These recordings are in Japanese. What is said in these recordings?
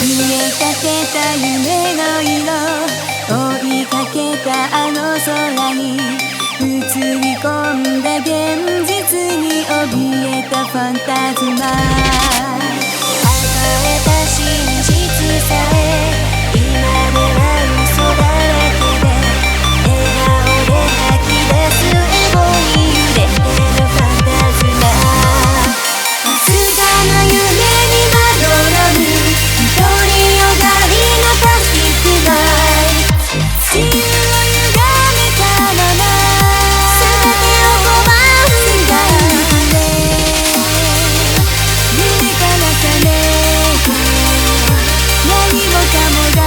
えかけた夢の色、追いかけたあの空に映り込んだ現実に怯えたファンタズマ、与えた真実さえ今では嘘だらけで、笑顔で吐き出すエゴに揺れてるファンタズマ、わずかな夢にまどろむ独りよがりのパシフィックライト、自由を歪めたまま全てを拒んだ夢から覚めて何もかもが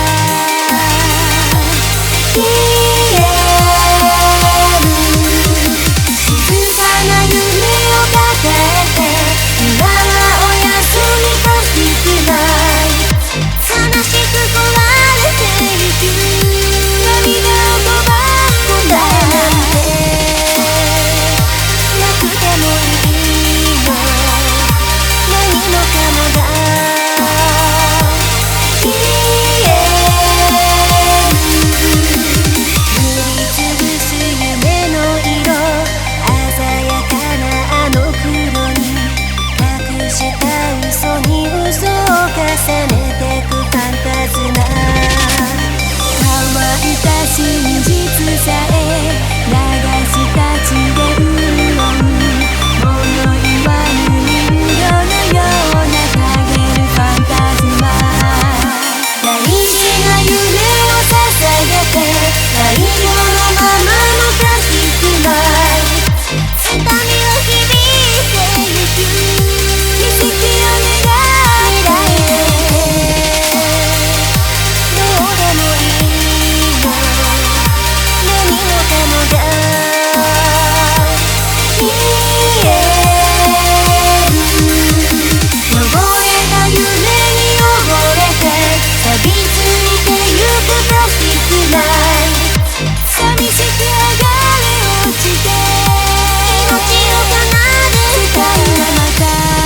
消える、静かな夢を抱えて今はおやすみパシフィックライト、悲しく壊れてゆく涙を拒んだなんてなくてもいいの、何もかもが消える、塗りつぶす夢の色、鮮やかなあの黒に隠した嘘に嘘を重ねてくファンタズマ、乾いた真実さえ流した血で潤う物言わぬ人魚のような影るファンタズマ、大事な夢を捧げて太陽のままのパシフィックライト、痛みを響いてゆく奇跡を願いだけ、どうでもいいの、何もかもが消える、汚れた夢に汚れて錆びついてゆくパシフィックライト、寂しく剥がれ落ちて命を奏でたらまた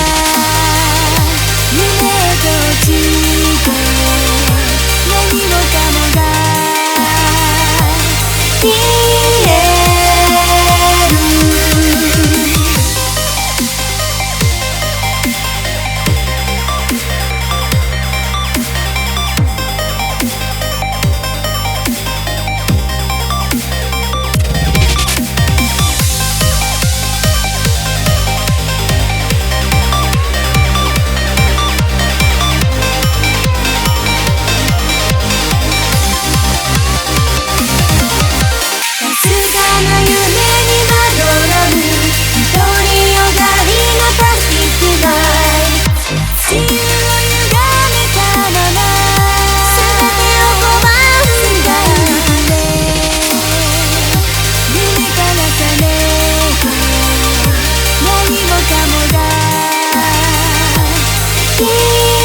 夢へと落ちて何もかもが消える、わずかな夢にまどろむ独りよがりのパシフィックライト、自由を歪めたまま全てを拒んだ夢から覚めて何もかもが消える